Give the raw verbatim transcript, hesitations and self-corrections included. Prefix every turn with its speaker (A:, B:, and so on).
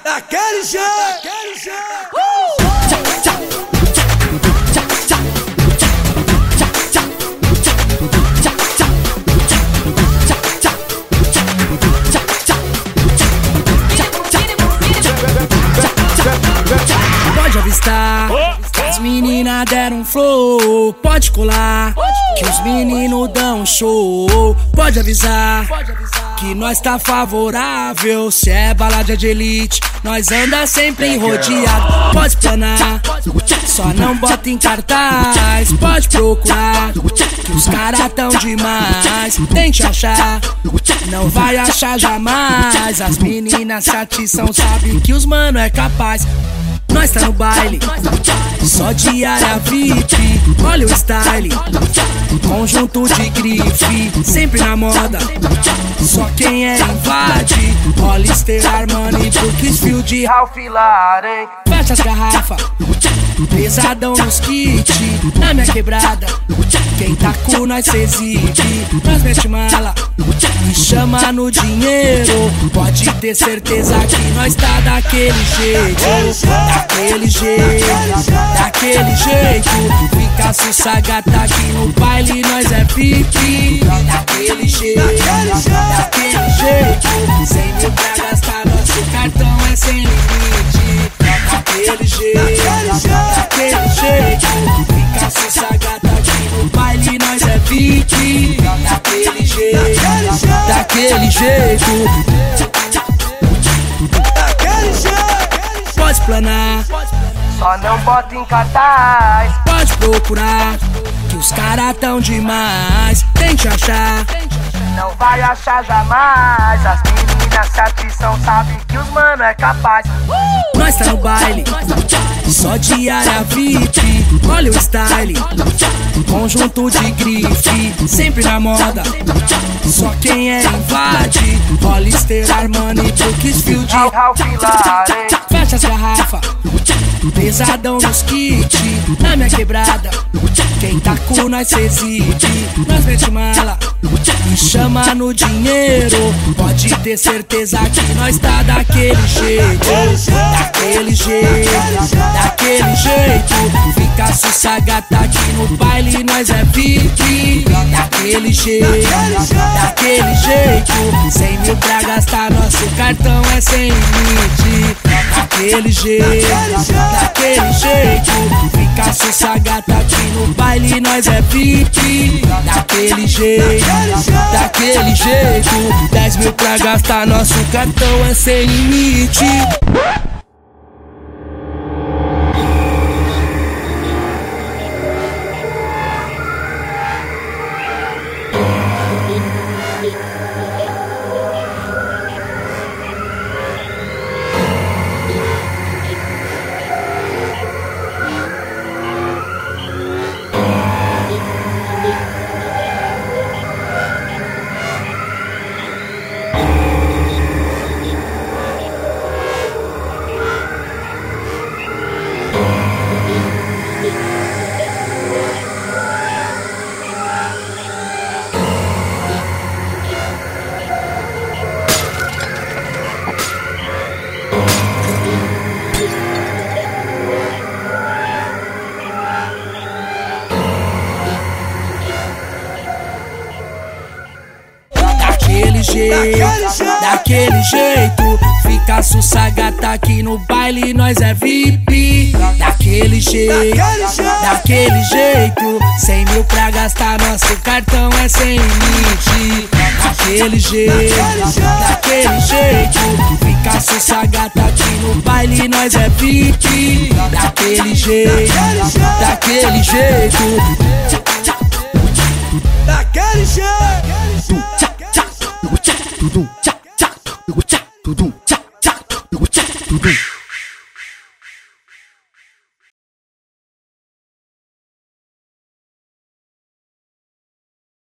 A: Daquele jeito, daquele jeito. Uh!
B: Pode avistar, as meninas deram flow. Pode colar, que os meninos dão show. Pode avisar, que nós tá favorável. Se é balada de elite, nós anda sempre rodeado. Pode planar, só não bota em cartaz. Pode procurar, que os caras tão demais. Tente achar, não vai achar jamais. As meninas se atiçam, sabe que os mano é capaz. Nós tá no baile, só de área V I P. Olha o style, conjunto de grife, sempre na moda, só quem é invade. Hollister, Armani, Brooks, Field, Ralph Lauren. Fecha as garrafas, pesadão nos kits. Na minha quebrada, quem tá com nós se exibe. Nós mete mala, me chama no dinheiro. Pode ter certeza que nós tá daquele jeito. Daquele jeito, daquele jeito. Fica sossegada aqui no baile, nós é V I P. Daquele jeito, daquele jeito. Cem mil pra gastar, nosso cartão é sem limite. Daquele jeito, daquele jeito. Fica sossegada aqui no baile, nós é V I P. Daquele jeito, daquele jeito. Pode planar,
C: só não bota em cartaz.
B: pode procurar, que os caras tão demais. Tente achar,
C: Não vai achar jamais. As meninas se atiçam, sabem que os mano é capaz.
B: nós tá no baile, só de área V I P. Olha o style, conjunto de grife, sempre na moda, só quem é invade. Hollister, Armani, Brooks, Field,
C: Ralph Lauren.
B: fecha as garrafas, pesadão nos kits. Na minha quebrada, quem tá com nós se exibe. Nós mete mala, me chama no dinheiro. Pode ter certeza que nós tá daquele jeito. Daquele jeito, daquele jeito. Fica sossegada aqui no baile, nós é V I P. Daquele jeito, daquele jeito. Cem mil pra gastar, nosso cartão é sem limite. Daquele jeito, daquele jeito. Fica sossegada aqui no baile, nós é V I P. Daquele jeito, daquele jeito. Dez mil pra gastar, nosso cartão é sem limite. Daquele jeito, daquele jeito. Fica sossegada aqui no baile, nós é V I P. Daquele jeito, daquele jeito. Cem mil pra gastar, nosso cartão é sem limite. Daquele jeito, daquele jeito. Fica sossegada aqui no baile, nós é V I P. Daquele jeito, daquele jeito.
A: Daquele jeito.
B: Tudum, tchá, tchá, tudum, tchá, tchá, tudum, tchá, tchá, tudum.